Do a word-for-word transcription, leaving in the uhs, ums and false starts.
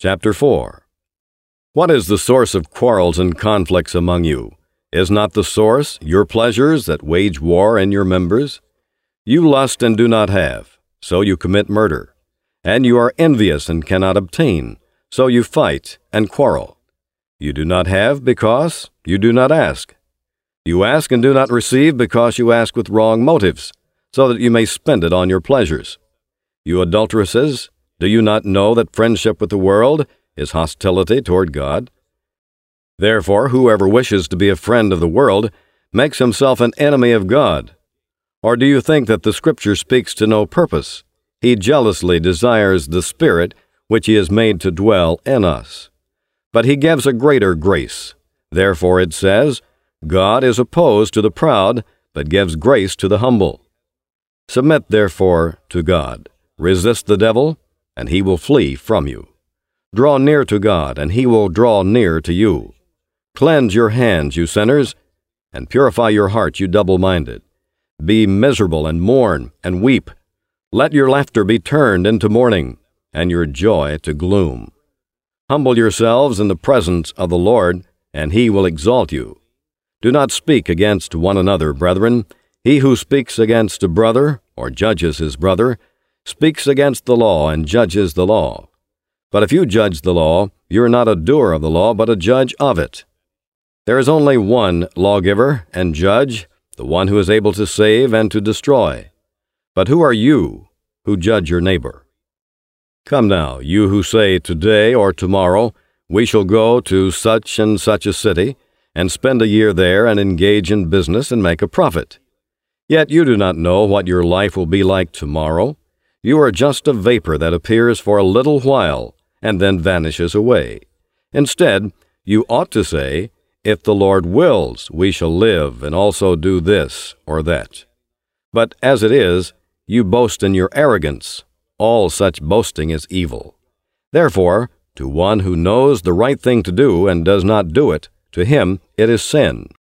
Chapter four. What is the source of quarrels and conflicts among you? Is not the source your pleasures that wage war in your members? You lust and do not have, so you commit murder. And you are envious and cannot obtain, so you fight and quarrel. You do not have because you do not ask. You ask and do not receive because you ask with wrong motives, so that you may spend it on your pleasures. You adulteresses, do you not know that friendship with the world is hostility toward God? Therefore, whoever wishes to be a friend of the world makes himself an enemy of God. Or do you think that the Scripture speaks to no purpose? He jealously desires the Spirit which He has made to dwell in us. But He gives a greater grace. Therefore it says, God is opposed to the proud, but gives grace to the humble. Submit therefore to God. Resist the devil, and he will flee from you. Draw near to God, and He will draw near to you. Cleanse your hands, you sinners, and purify your heart, you double-minded. Be miserable and mourn and weep. Let your laughter be turned into mourning, and your joy to gloom. Humble yourselves in the presence of the Lord, and He will exalt you. Do not speak against one another, brethren. He who speaks against a brother, or judges his brother, speaks against the law and judges the law. But if you judge the law, you are not a doer of the law, but a judge of it. There is only one lawgiver and judge, the one who is able to save and to destroy. But who are you who judge your neighbor? Come now, you who say today or tomorrow, we shall go to such and such a city, and spend a year there and engage in business and make a profit. Yet you do not know what your life will be like tomorrow. You are just a vapor that appears for a little while and then vanishes away. Instead, you ought to say, if the Lord wills, we shall live and also do this or that. But as it is, you boast in your arrogance. All such boasting is evil. Therefore, to one who knows the right thing to do and does not do it, to him it is sin.